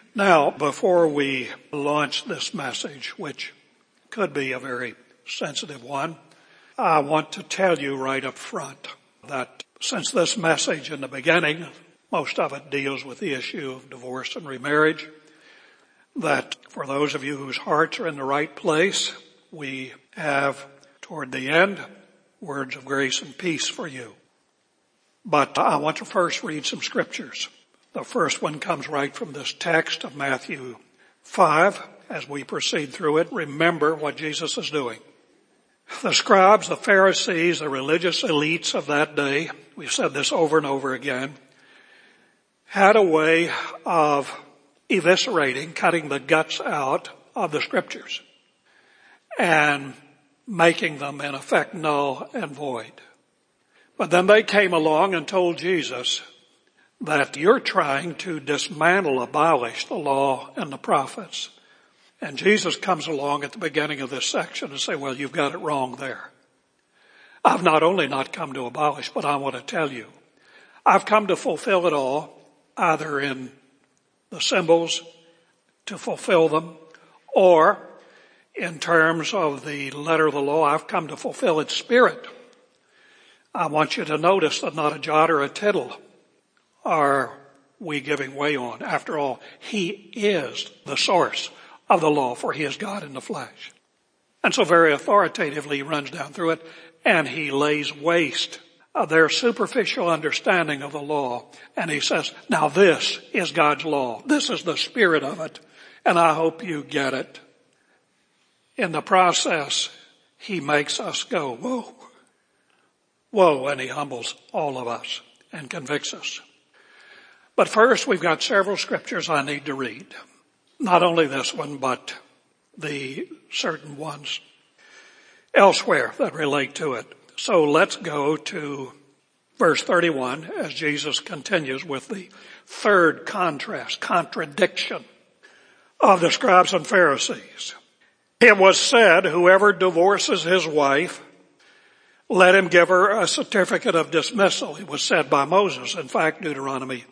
Now, before we launch this message, which could be a very sensitive one, I want to tell you right up front that since this message in the beginning, most of it deals with the issue of divorce and remarriage, that for those of you whose hearts are in the right place, we have, toward the end, words of grace and peace for you. But I want to first read some scriptures. The first one comes right from this text of Matthew 5. As we proceed through it, remember what Jesus is doing. The scribes, the Pharisees, the religious elites of that day, we've said this over and over again, had a way of eviscerating, cutting the guts out of the scriptures and making them in effect null and void. But then they came along and told Jesus that you're trying to dismantle, abolish the law and the prophets. And Jesus comes along at the beginning of this section and say, well, you've got it wrong there. I've not only not come to abolish, but I want to tell you, I've come to fulfill it all, either in the symbols to fulfill them, or in terms of the letter of the law, I've come to fulfill its spirit. I want you to notice that not a jot or a tittle are we giving way on. After all, he is the source of the law, for he is God in the flesh. And so very authoritatively he runs down through it and he lays waste of their superficial understanding of the law. And he says, now this is God's law. This is the spirit of it. And I hope you get it. In the process, he makes us go, whoa, whoa, and he humbles all of us and convicts us. But first, we've got several scriptures I need to read. Not only this one, but the certain ones elsewhere that relate to it. So let's go to verse 31 as Jesus continues with the third contradiction of the scribes and Pharisees. It was said, whoever divorces his wife, let him give her a certificate of dismissal. It was said by Moses, in fact, Deuteronomy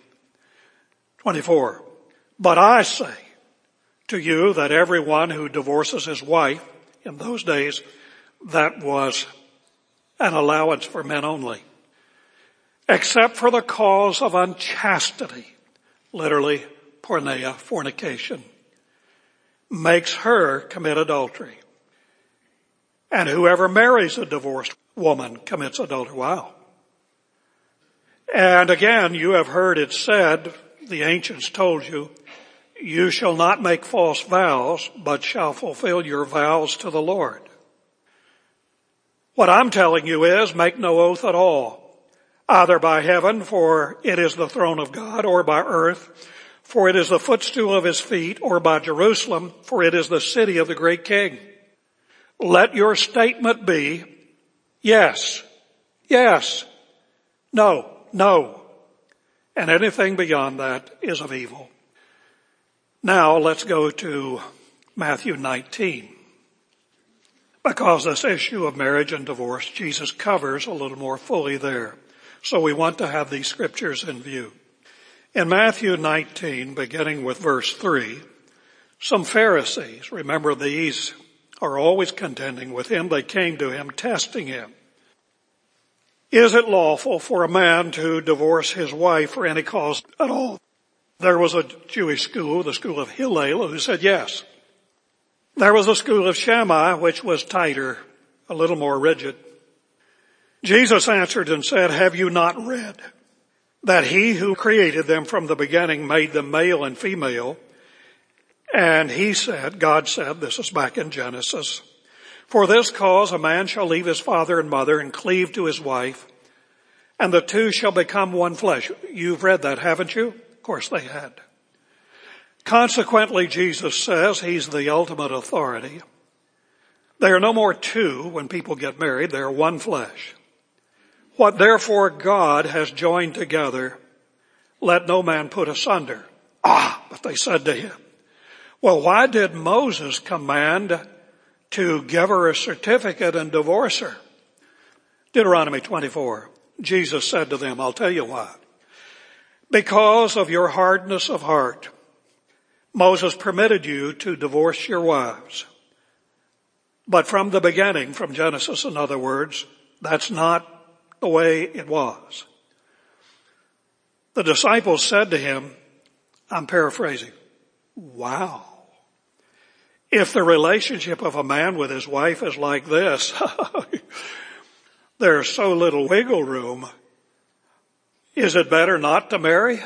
24. But I say to you that everyone who divorces his wife, in those days, that was an allowance for men only, except for the cause of unchastity, literally porneia, fornication, makes her commit adultery. And whoever marries a divorced woman commits adultery. Wow. And again, you have heard it said, the ancients told you, you shall not make false vows, but shall fulfill your vows to the Lord. What I'm telling you is, make no oath at all, either by heaven, for it is the throne of God, or by earth, for it is the footstool of his feet, or by Jerusalem, for it is the city of the great King. Let your statement be, yes, yes, no, no. And anything beyond that is of evil. Now let's go to Matthew 19. Because this issue of marriage and divorce, Jesus covers a little more fully there. So we want to have these scriptures in view. In Matthew 19, beginning with verse 3, some Pharisees, remember these are always contending with him, they came to him testing him. Is it lawful for a man to divorce his wife for any cause at all? There was a Jewish school, the school of Hillel, who said yes. There was a school of Shammai, which was tighter, a little more rigid. Jesus answered and said, have you not read that he who created them from the beginning made them male and female? And he said, God said, this is back in Genesis, for this cause a man shall leave his father and mother and cleave to his wife, and the two shall become one flesh. You've read that, haven't you? Of course they had. Consequently, Jesus says he's the ultimate authority. They are no more two when people get married. They are one flesh. What therefore God has joined together, let no man put asunder. But they said to him, well, why did Moses command to give her a certificate and divorce her? Deuteronomy 24. Jesus said to them, I'll tell you why. Because of your hardness of heart, Moses permitted you to divorce your wives. But from the beginning, from Genesis in other words, that's not the way it was. The disciples said to him, I'm paraphrasing, wow. If the relationship of a man with his wife is like this, there's so little wiggle room. Is it better not to marry?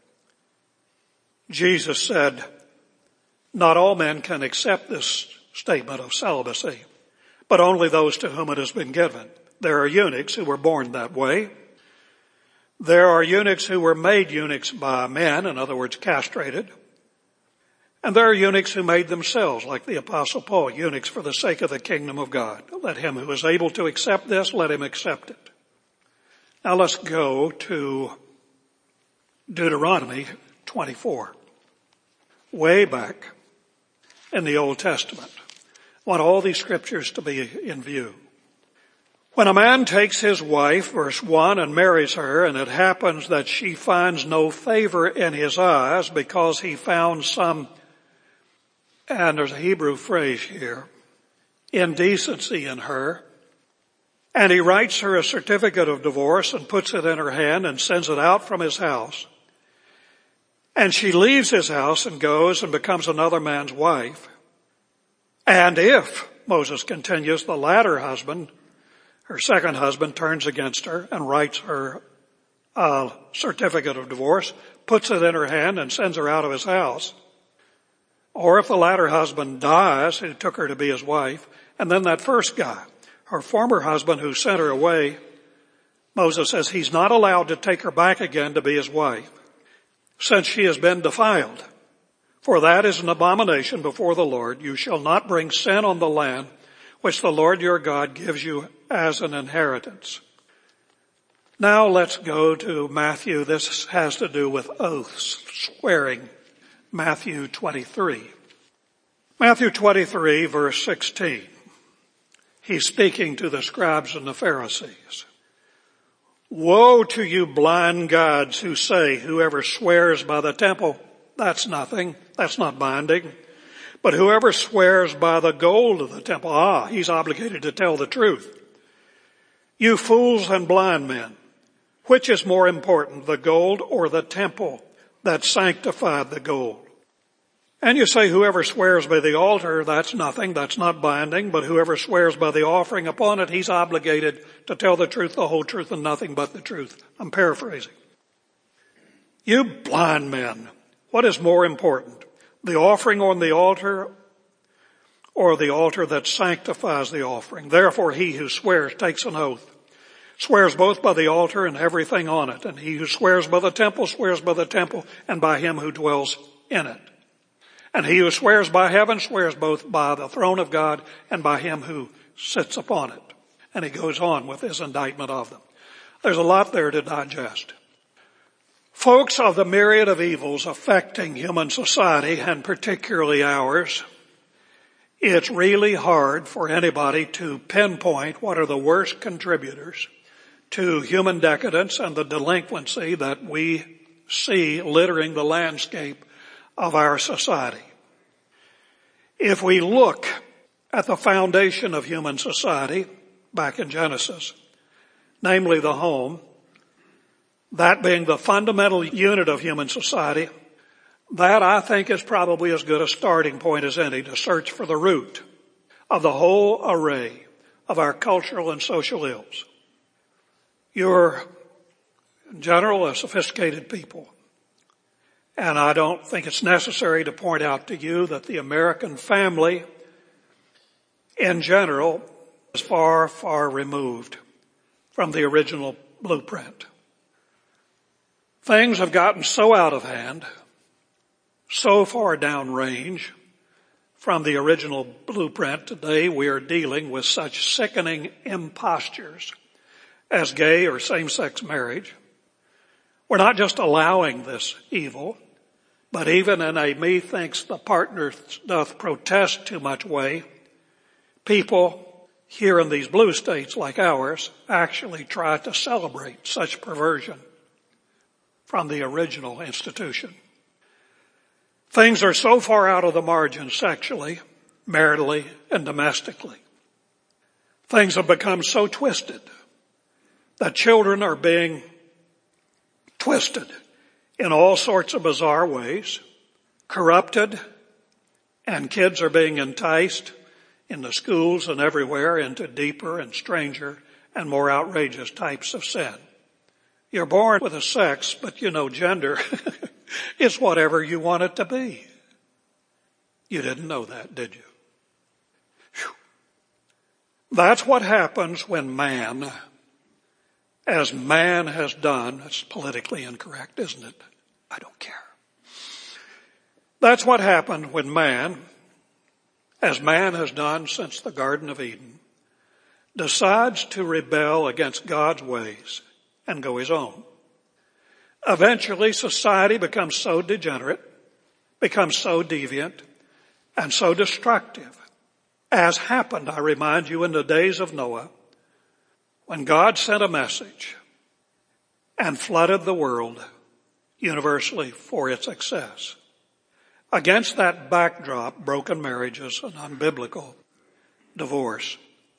Jesus said, not all men can accept this statement of celibacy, but only those to whom it has been given. There are eunuchs who were born that way. There are eunuchs who were made eunuchs by men, in other words, castrated. And there are eunuchs who made themselves, like the Apostle Paul, eunuchs for the sake of the kingdom of God. Let him who is able to accept this, let him accept it. Now let's go to Deuteronomy 24. Way back in the Old Testament. I want all these scriptures to be in view. When a man takes his wife, verse 1, and marries her, and it happens that she finds no favor in his eyes because he found some, and there's a Hebrew phrase here, indecency in her, and he writes her a certificate of divorce and puts it in her hand and sends it out from his house. And she leaves his house and goes and becomes another man's wife. And if, Moses continues, the latter husband, her second husband, turns against her and writes her a certificate of divorce, puts it in her hand and sends her out of his house. Or if the latter husband dies, who took her to be his wife, and then that first guy, her former husband who sent her away, Moses says he's not allowed to take her back again to be his wife, since she has been defiled. For that is an abomination before the Lord. You shall not bring sin on the land which the Lord your God gives you as an inheritance. Now let's go to Matthew. This has to do with oaths, swearing. Matthew 23. Matthew 23 verse 16. He's speaking to the scribes and the Pharisees. Woe to you blind guides who say, whoever swears by the temple, that's nothing, that's not binding. But whoever swears by the gold of the temple, he's obligated to tell the truth. You fools and blind men, which is more important, the gold or the temple that sanctified the gold? And you say whoever swears by the altar, that's nothing, that's not binding, but whoever swears by the offering upon it, he's obligated to tell the truth, the whole truth, and nothing but the truth. I'm paraphrasing. You blind men, what is more important, the offering on the altar or the altar that sanctifies the offering? Therefore he who swears takes an oath, swears both by the altar and everything on it. And he who swears by the temple swears by the temple and by him who dwells in it. And he who swears by heaven swears both by the throne of God and by him who sits upon it. And he goes on with his indictment of them. There's a lot there to digest. Folks, of the myriad of evils affecting human society, and particularly ours, it's really hard for anybody to pinpoint what are the worst contributors to human decadence and the delinquency that we see littering the landscape of our society. If we look at the foundation of human society back in Genesis, namely the home, that being the fundamental unit of human society, that I think is probably as good a starting point as any to search for the root of the whole array of our cultural and social ills. You're, in general, a sophisticated people. And I don't think it's necessary to point out to you that the American family in general is far, far removed from the original blueprint. Things have gotten so out of hand, so far downrange from the original blueprint. Today we are dealing with such sickening impostures as gay or same-sex marriage. We're not just allowing this evil, but even in a methinks the partner doth protest too much way, people here in these blue states like ours actually try to celebrate such perversion from the original institution. Things are so far out of the margin sexually, maritally, and domestically. Things have become so twisted that children are being twisted in all sorts of bizarre ways, corrupted, and kids are being enticed in the schools and everywhere into deeper and stranger and more outrageous types of sin. You're born with a sex, but gender is whatever you want it to be. You didn't know that, did you? Whew. That's what happens when man, as man has done, it's politically incorrect, isn't it? I don't care. That's what happened when man, as man has done since the Garden of Eden, decides to rebel against God's ways and go his own. Eventually, society becomes so degenerate, becomes so deviant, and so destructive, as happened, I remind you, in the days of Noah, when God sent a message and flooded the world universally for its success. Against that backdrop, broken marriages and unbiblical divorce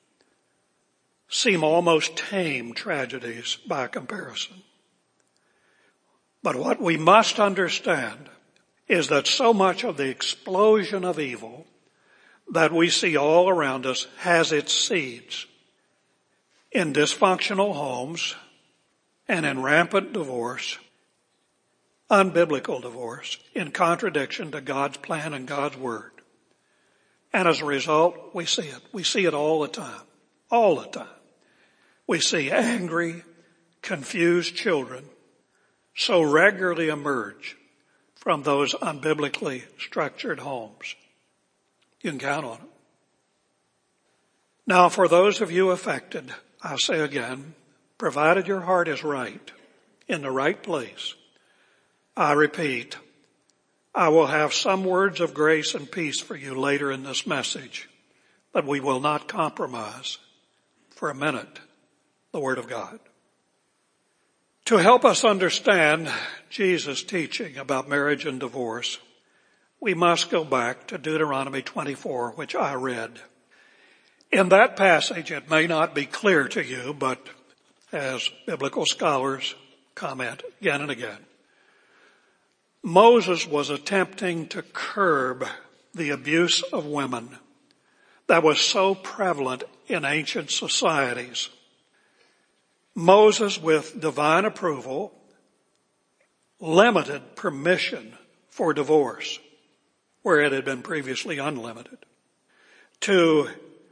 seem almost tame tragedies by comparison. But what we must understand is that so much of the explosion of evil that we see all around us has its seeds in dysfunctional homes and in rampant divorce, unbiblical divorce, in contradiction to God's plan and God's word. And as a result, we see it. We see it all the time. All the time. We see angry, confused children so regularly emerge from those unbiblically structured homes. You can count on it. Now, for those of you affected, I'll say again, provided your heart is right, in the right place, I repeat, I will have some words of grace and peace for you later in this message, but we will not compromise for a minute the Word of God. To help us understand Jesus' teaching about marriage and divorce, we must go back to Deuteronomy 24, which I read. In that passage, it may not be clear to you, but as biblical scholars comment again and again, Moses was attempting to curb the abuse of women that was so prevalent in ancient societies. Moses, with divine approval, limited permission for divorce, where it had been previously unlimited, to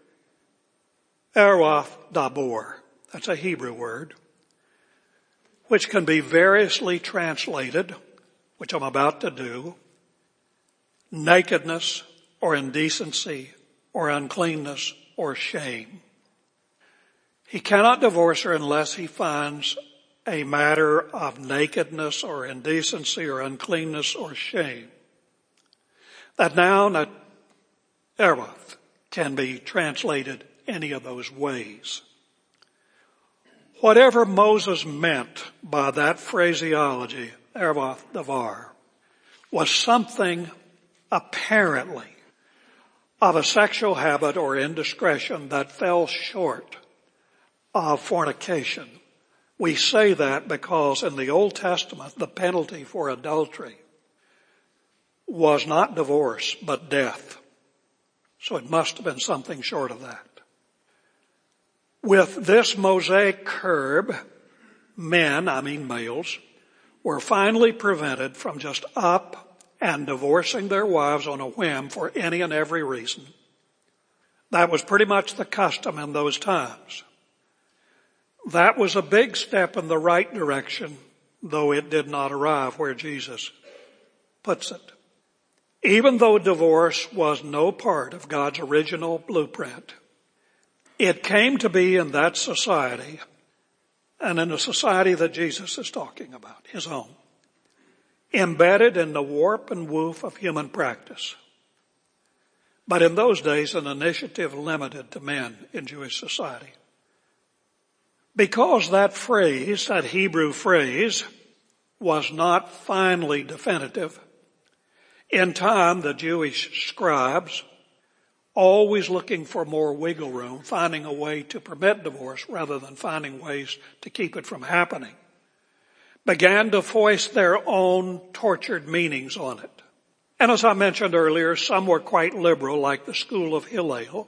eroth dabor. That's a Hebrew word, which can be variously translated, which I'm about to do, nakedness or indecency or uncleanness or shame. He cannot divorce her unless he finds a matter of nakedness or indecency or uncleanness or shame. That noun, eroth, can be translated any of those ways. Whatever Moses meant by that phraseology, eroth davar, was something apparently of a sexual habit or indiscretion that fell short of fornication. We say that because in the Old Testament, the penalty for adultery was not divorce, but death. So it must have been something short of that. With this Mosaic curb, males, were finally prevented from just up and divorcing their wives on a whim for any and every reason. That was pretty much the custom in those times. That was a big step in the right direction, though it did not arrive where Jesus puts it. Even though divorce was no part of God's original blueprint, it came to be in that society, and in the society that Jesus is talking about, his own, embedded in the warp and woof of human practice. But in those days, an initiative limited to men in Jewish society. Because that phrase, that Hebrew phrase, was not finally definitive, In time, the Jewish scribes, always looking for more wiggle room, finding a way to permit divorce rather than finding ways to keep it from happening, began to voice their own tortured meanings on it. And as I mentioned earlier, some were quite liberal, like the school of Hillel.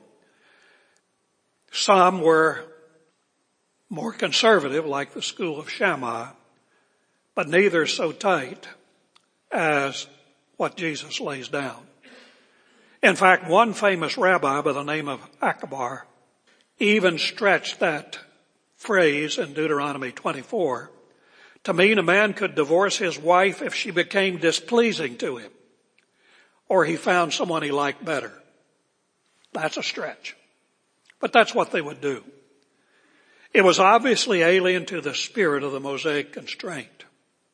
Some were more conservative, like the school of Shammai, but neither so tight as what Jesus lays down. In fact, one famous rabbi by the name of Akbar even stretched that phrase in Deuteronomy 24 to mean a man could divorce his wife if she became displeasing to him, or he found someone he liked better. That's a stretch. But that's what they would do. It was obviously alien to the spirit of the Mosaic constraint.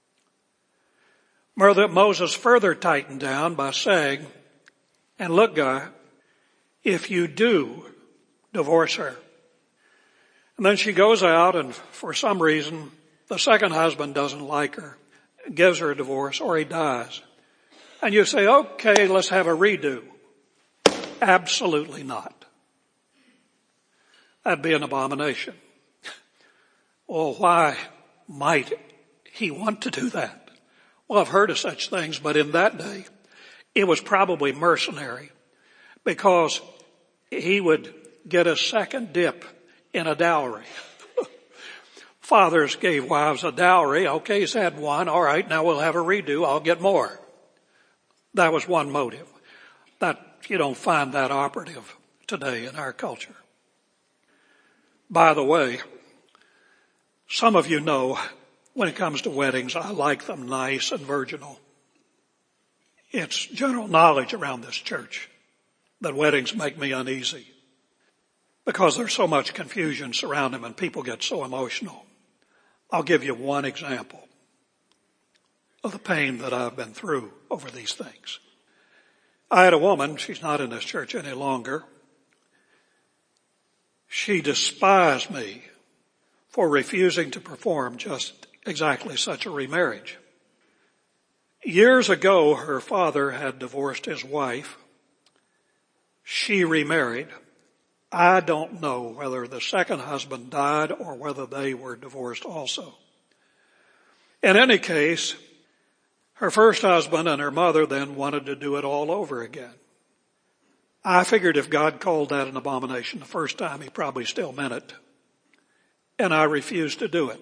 Moses further tightened down by saying, and look, guy, if you do divorce her, and then she goes out and for some reason the second husband doesn't like her, gives her a divorce, or he dies, and you say, okay, let's have a redo. Absolutely not. That'd be an abomination. Well, why might he want to do that? Well, I've heard of such things, but in that day, it was probably mercenary because he would get a second dip in a dowry. Fathers gave wives a dowry. Okay, he's had one. All right, now we'll have a redo. I'll get more. That was one motive. That you don't find that operative today in our culture. By the way, some of you know when it comes to weddings, I like them nice and virginal. It's general knowledge around this church that weddings make me uneasy because there's so much confusion surrounding them and people get so emotional. I'll give you one example of the pain that I've been through over these things. I had a woman, she's not in this church any longer. She despised me for refusing to perform just exactly such a remarriage. Years ago, her father had divorced his wife. She remarried. I don't know whether the second husband died or whether they were divorced also. In any case, her first husband and her mother then wanted to do it all over again. I figured if God called that an abomination the first time, he probably still meant it. And I refused to do it.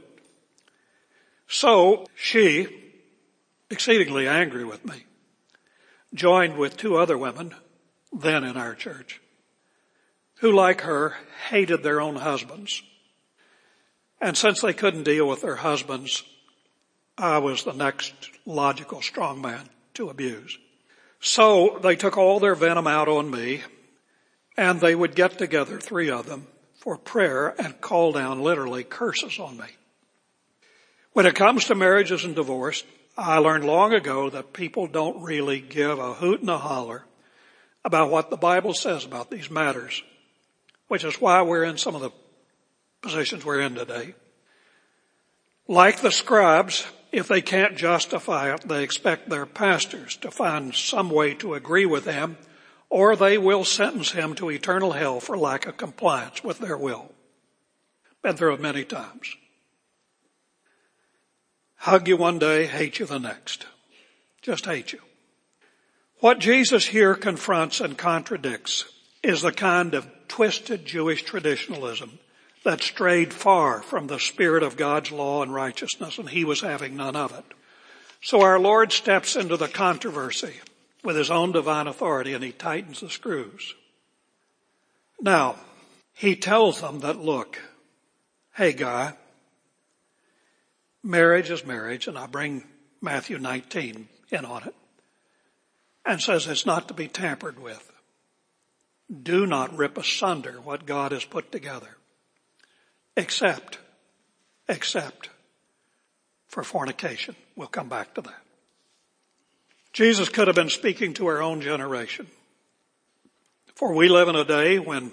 So she, exceedingly angry with me, joined with two other women then in our church who, like her, hated their own husbands. And since they couldn't deal with their husbands, I was the next logical strong man to abuse. So they took all their venom out on me, and they would get together, three of them, for prayer and call down literally curses on me. When it comes to marriages and divorce, I learned long ago that people don't really give a hoot and a holler about what the Bible says about these matters, which is why we're in some of the positions we're in today. Like the scribes, if they can't justify it, they expect their pastors to find some way to agree with them, or they will sentence him to eternal hell for lack of compliance with their will. Been through it many times. Hug you one day, hate you the next. Just hate you. What Jesus here confronts and contradicts is the kind of twisted Jewish traditionalism that strayed far from the spirit of God's law and righteousness, and he was having none of it. So our Lord steps into the controversy with his own divine authority, and he tightens the screws. Now, he tells them that, look, hey guy, marriage is marriage, and I bring Matthew 19 in on it, and says it's not to be tampered with. Do not rip asunder what God has put together, except for fornication. We'll come back to that. Jesus could have been speaking to our own generation. For we live in a day when,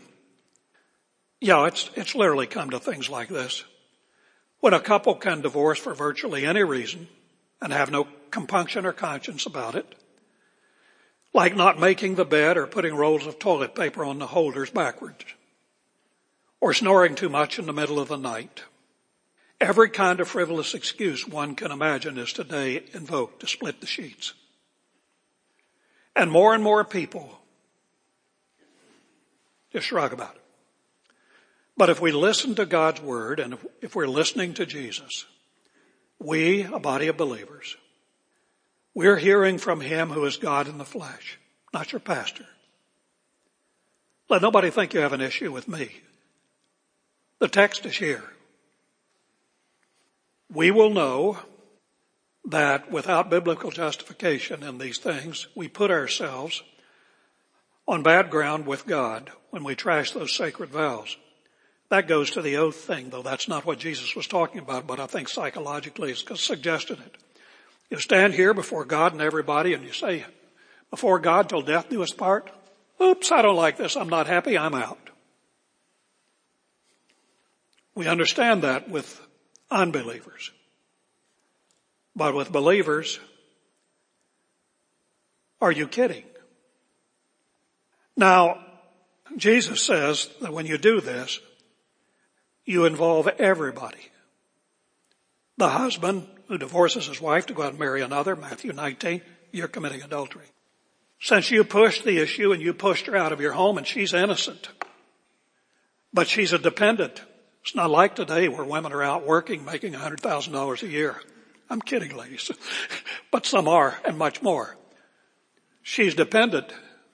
it's literally come to things like this. When a couple can divorce for virtually any reason and have no compunction or conscience about it, like not making the bed or putting rolls of toilet paper on the holders backwards, or snoring too much in the middle of the night. Every kind of frivolous excuse one can imagine is today invoked to split the sheets. And more people just shrug about it. But if we listen to God's word, and if we're listening to Jesus, we, a body of believers, we're hearing from him who is God in the flesh, not your pastor. Let nobody think you have an issue with me. The text is here. We will know that without biblical justification in these things, we put ourselves on bad ground with God when we trash those sacred vows. That goes to the oath thing, though that's not what Jesus was talking about, but I think psychologically it's suggested it. You stand here before God and everybody and you say, before God till death do us part. Oops, I don't like this. I'm not happy. I'm out. We understand that with unbelievers. But with believers, are you kidding? Now, Jesus says that when you do this, you involve everybody. The husband who divorces his wife to go out and marry another, Matthew 19, you're committing adultery. Since you pushed the issue and you pushed her out of your home and she's innocent, but she's a dependent. It's not like today where women are out working, making $100,000 a year. I'm kidding, ladies. But some are, and much more. She's dependent.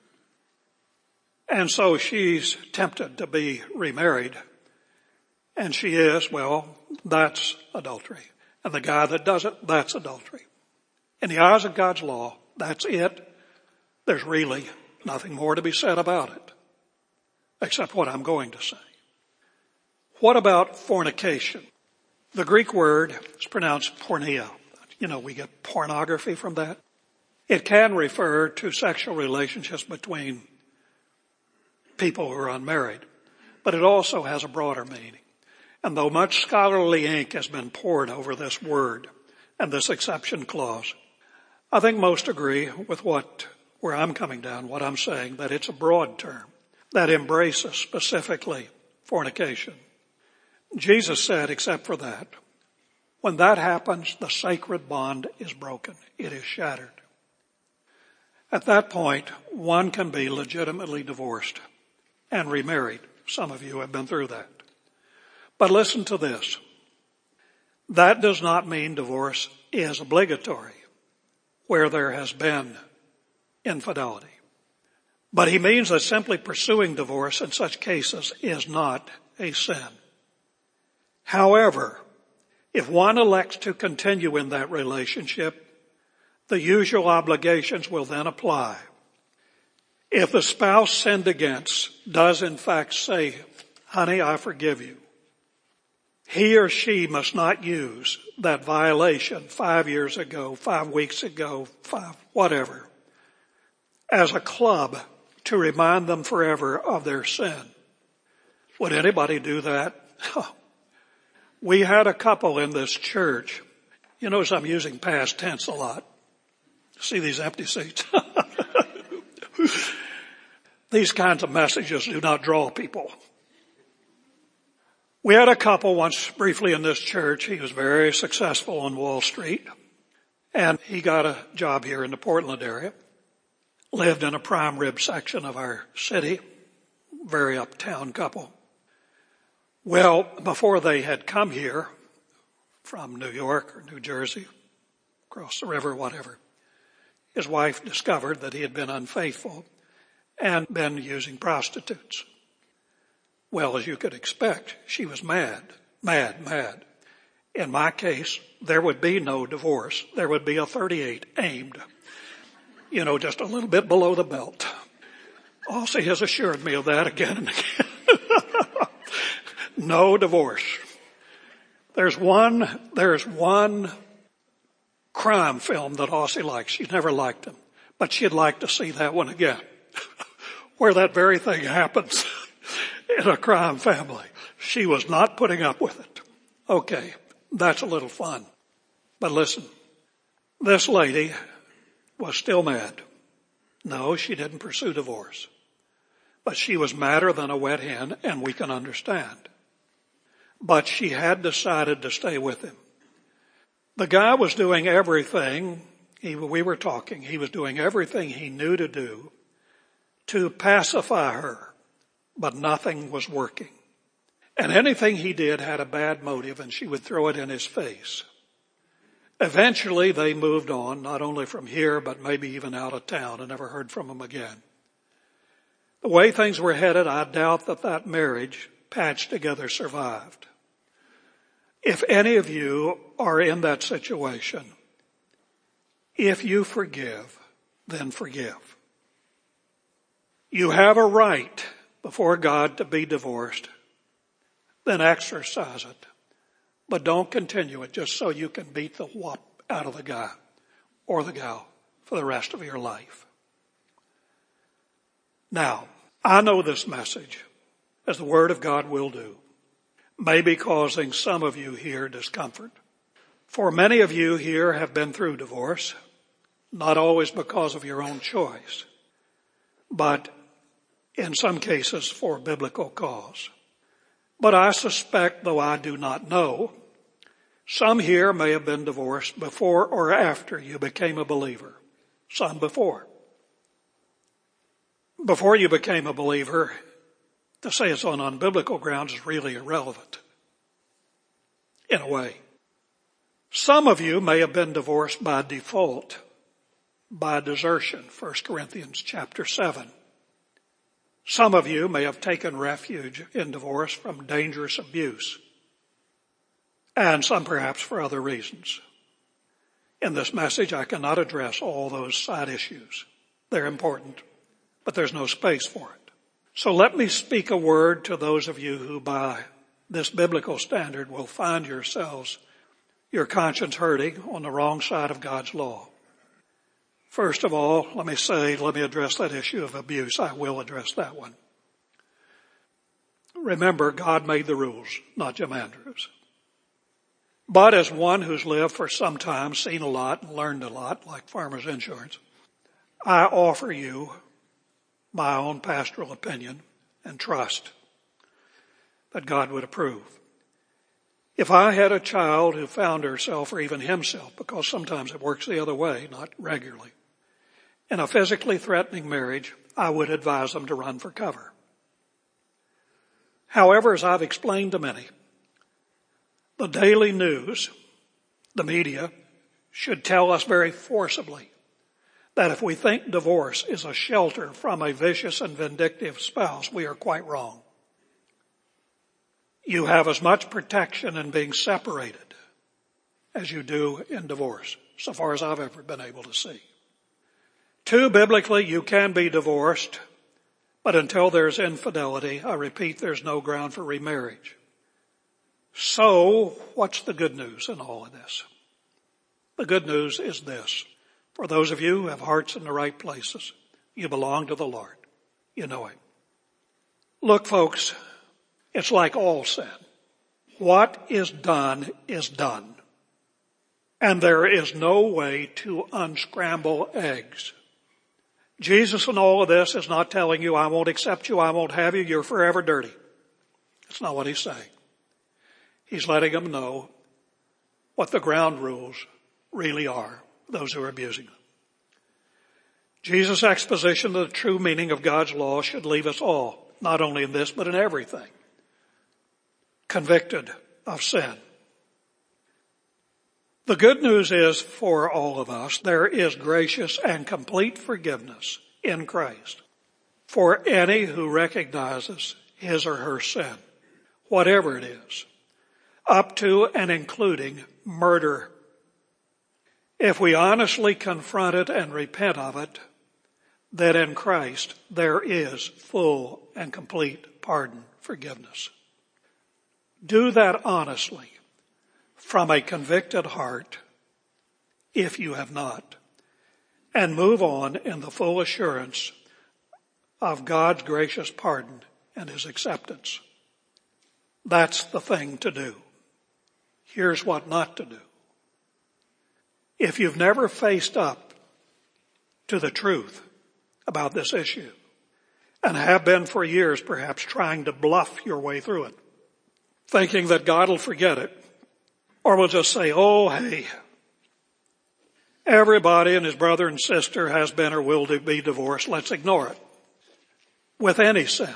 And so she's tempted to be remarried. And she is, well, that's adultery. And the guy that does it, that's adultery. In the eyes of God's law, that's it. There's really nothing more to be said about it, except what I'm going to say. What about fornication? The Greek word is pronounced porneia. You know, we get pornography from that. It can refer to sexual relationships between people who are unmarried, but it also has a broader meaning. And though much scholarly ink has been poured over this word and this exception clause, I think most agree with where I'm coming down, what I'm saying, that it's a broad term that embraces specifically fornication. Jesus said, except for that, when that happens, the sacred bond is broken. It is shattered. At that point, one can be legitimately divorced and remarried. Some of you have been through that. But listen to this. That does not mean divorce is obligatory where there has been infidelity. But he means that simply pursuing divorce in such cases is not a sin. However, if one elects to continue in that relationship, the usual obligations will then apply. If the spouse sinned against does in fact say, honey, I forgive you, he or she must not use that violation 5 years ago, 5 weeks ago, whatever, as a club to remind them forever of their sin. Would anybody do that? We had a couple in this church. You notice I'm using past tense a lot. See these empty seats? These kinds of messages do not draw people. We had a couple once briefly in this church. He was very successful on Wall Street, and he got a job here in the Portland area. Lived in a prime rib section of our city. Very uptown couple. Well, before they had come here from New York or New Jersey, across the river, whatever, his wife discovered that he had been unfaithful and been using prostitutes. Well, as you could expect, she was mad. In my case, there would be no divorce. There would be a 38 aimed, just a little bit below the belt. Aussie has assured me of that again and again. No divorce. There's one crime film that Aussie likes. She's never liked them, but she'd like to see that one again, where that very thing happens in a crime family. She was not putting up with it. Okay, that's a little fun. But listen, this lady was still mad. No, she didn't pursue divorce. But she was madder than a wet hen, and we can understand. But she had decided to stay with him. The guy was doing everything, we were talking, he was doing everything he knew to do to pacify her, but nothing was working. And anything he did had a bad motive, and she would throw it in his face. Eventually they moved on, not only from here, but maybe even out of town, and never heard from him again. The way things were headed, I doubt that marriage, patched together, survived. If any of you are in that situation, if you forgive, then forgive. You have a right before God to be divorced, then exercise it. But don't continue it just so you can beat the whop out of the guy or the gal for the rest of your life. Now, I know this message, as the Word of God will do, may be causing some of you here discomfort. For many of you here have been through divorce, not always because of your own choice, but in some cases for biblical cause. But I suspect, though I do not know, some here may have been divorced before or after you became a believer. Some before. Before you became a believer, to say it's on unbiblical grounds is really irrelevant. In a way. Some of you may have been divorced by default, by desertion, 1 Corinthians chapter 7. Some of you may have taken refuge in divorce from dangerous abuse, and some perhaps for other reasons. In this message, I cannot address all those side issues. They're important, but there's no space for it. So let me speak a word to those of you who by this biblical standard will find yourselves, your conscience hurting on the wrong side of God's law. First of all, let me address that issue of abuse. I will address that one. Remember, God made the rules, not Jim Andrews. But as one who's lived for some time, seen a lot, and learned a lot, like Farmers Insurance, I offer you my own pastoral opinion and trust that God would approve. If I had a child who found herself, or even himself, because sometimes it works the other way, not regularly, in a physically threatening marriage, I would advise them to run for cover. However, as I've explained to many, the daily news, the media, should tell us very forcibly that if we think divorce is a shelter from a vicious and vindictive spouse, we are quite wrong. You have as much protection in being separated as you do in divorce, so far as I've ever been able to see. 2, biblically, you can be divorced, but until there's infidelity, I repeat, there's no ground for remarriage. So, what's the good news in all of this? The good news is this. For those of you who have hearts in the right places, you belong to the Lord. You know Him. Look, folks, it's like all sin. What is done is done. And there is no way to unscramble eggs. Jesus in all of this is not telling you, I won't accept you, I won't have you, you're forever dirty. That's not what He's saying. He's letting them know what the ground rules really are, those who are abusing them. Jesus' exposition of the true meaning of God's law should leave us all, not only in this, but in everything, convicted of sin. The good news is for all of us, there is gracious and complete forgiveness in Christ for any who recognizes his or her sin, whatever it is, up to and including murder. If we honestly confront it and repent of it, then in Christ there is full and complete pardon, forgiveness. Do that honestly, from a convicted heart, if you have not, and move on in the full assurance of God's gracious pardon and His acceptance. That's the thing to do. Here's what not to do. If you've never faced up to the truth about this issue and have been for years, perhaps trying to bluff your way through it, thinking that God will forget it or will just say, oh, hey, everybody and his brother and sister has been or will be divorced. Let's ignore it. With any sin.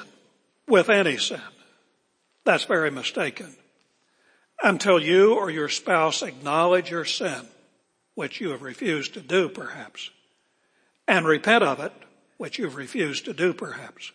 That's very mistaken. Until you or your spouse acknowledge your sin, which you have refused to do perhaps, and repent of it, which you've refused to do perhaps.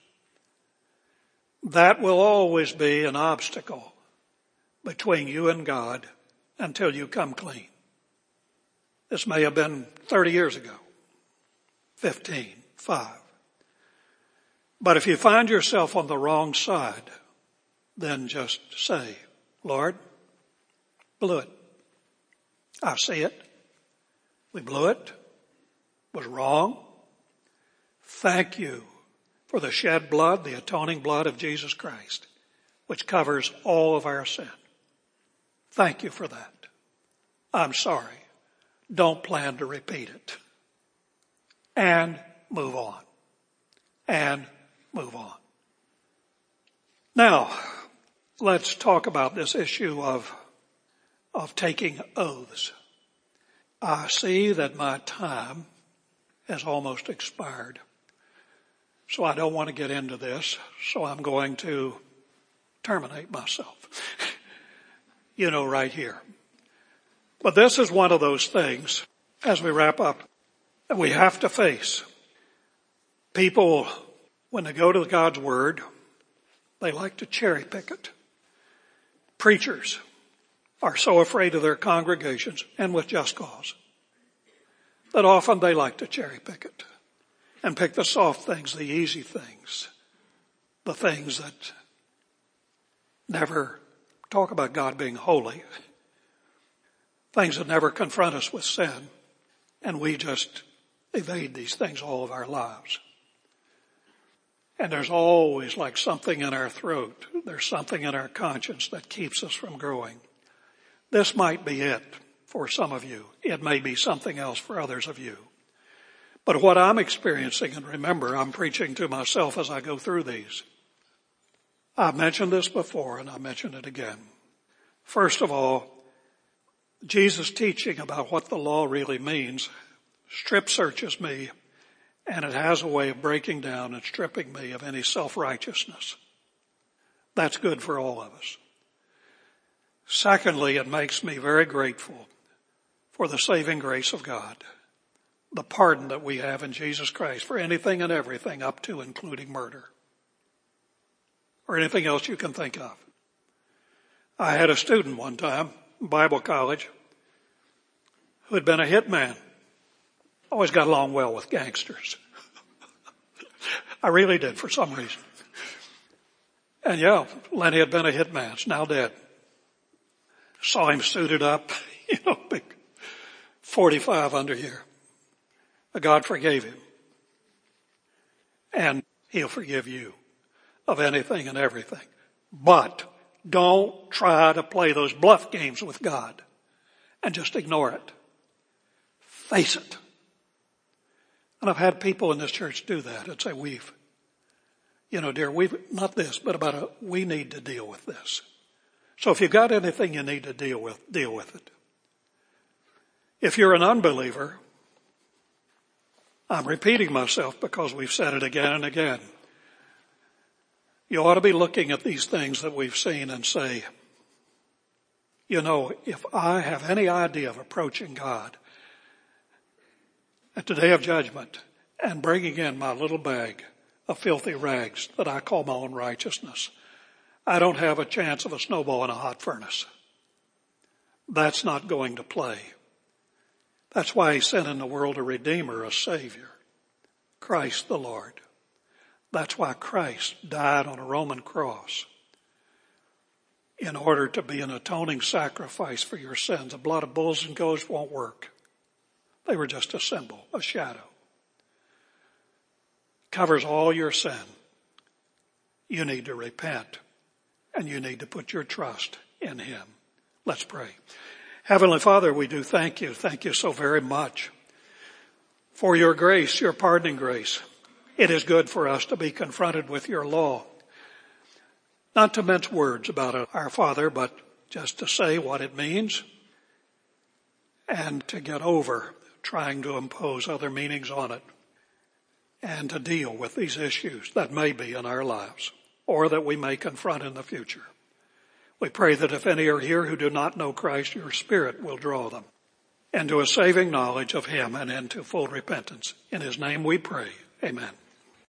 That will always be an obstacle between you and God until you come clean. This may have been 30 years ago, 15, 5. But if you find yourself on the wrong side, then just say, Lord, blew it. I see it. We blew it. Was wrong. Thank you for the shed blood, the atoning blood of Jesus Christ, which covers all of our sin. Thank you for that. I'm sorry. Don't plan to repeat it. And move on. And move on. Now, let's talk about this issue of taking oaths. I see that my time has almost expired. So I don't want to get into this. So I'm going to terminate myself. Right here. But this is one of those things, as we wrap up, that we have to face. People, when they go to God's Word, they like to cherry pick it. Preachers are so afraid of their congregations, and with just cause, that often they like to cherry pick it and pick the soft things, the easy things, the things that never talk about God being holy, things that never confront us with sin, and we just evade these things all of our lives. And there's always like something in our throat. There's something in our conscience that keeps us from growing. This might be it for some of you. It may be something else for others of you. But what I'm experiencing, and remember, I'm preaching to myself as I go through these. I've mentioned this before and I mention it again. First of all, Jesus' teaching about what the law really means strip searches me, and it has a way of breaking down and stripping me of any self-righteousness. That's good for all of us. Secondly, it makes me very grateful for the saving grace of God, the pardon that we have in Jesus Christ for anything and everything up to including murder or anything else you can think of. I had a student one time, Bible college, who had been a hitman. Always got along well with gangsters. I really did for some reason. And yeah, Lenny had been a hitman. He's now dead. Saw him suited up, big 45 under here. But God forgave him. And he'll forgive you of anything and everything. But don't try to play those bluff games with God and just ignore it. Face it. And I've had people in this church do that and say, dear, not this, but we need to deal with this. So if you've got anything you need to deal with it. If you're an unbeliever, I'm repeating myself because we've said it again and again. You ought to be looking at these things that we've seen and say, if I have any idea of approaching God at the day of judgment and bringing in my little bag of filthy rags that I call my own righteousness, I don't have a chance of a snowball in a hot furnace. That's not going to play. That's why he sent in the world a Redeemer, a Savior, Christ the Lord. That's why Christ died on a Roman cross in order to be an atoning sacrifice for your sins. The blood of bulls and goats won't work. They were just a symbol, a shadow. Covers all your sin. You need to repent and you need to put your trust in him. Let's pray. Heavenly Father, we do thank you. Thank you so very much for your grace, your pardoning grace. It is good for us to be confronted with your law. Not to mince words about our Father, but just to say what it means and to get over trying to impose other meanings on it and to deal with these issues that may be in our lives or that we may confront in the future. We pray that if any are here who do not know Christ, your Spirit will draw them into a saving knowledge of Him and into full repentance. In His name we pray. Amen.